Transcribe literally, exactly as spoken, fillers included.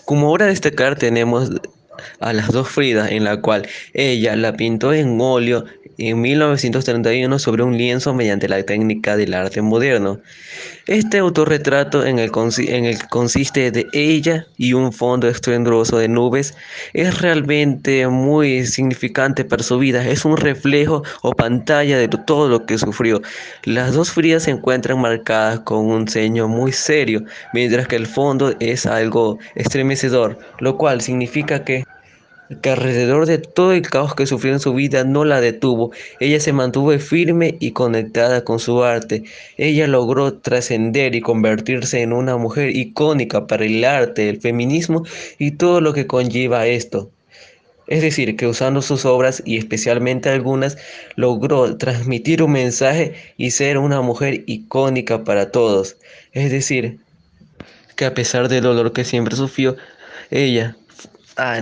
Como obra a destacar tenemos a las dos Fridas, en la cual ella la pintó en óleo en mil novecientos treinta y uno sobre un lienzo mediante la técnica del arte moderno. Este autorretrato en el, consi- en el que consiste de ella y un fondo estruendoso de nubes es realmente muy significante para su vida. Es un reflejo o pantalla de todo lo que sufrió. Las dos Fridas se encuentran marcadas con un ceño muy serio, mientras que el fondo es algo estremecedor, lo cual significa que que alrededor de todo el caos que sufrió en su vida no la detuvo. Ella se mantuvo firme y conectada con su arte. Ella logró trascender y convertirse en una mujer icónica para el arte, el feminismo y todo lo que conlleva esto. Es decir, que usando sus obras y especialmente algunas, logró transmitir un mensaje y ser una mujer icónica para todos. Es decir, que a pesar del dolor que siempre sufrió, ella... Ah,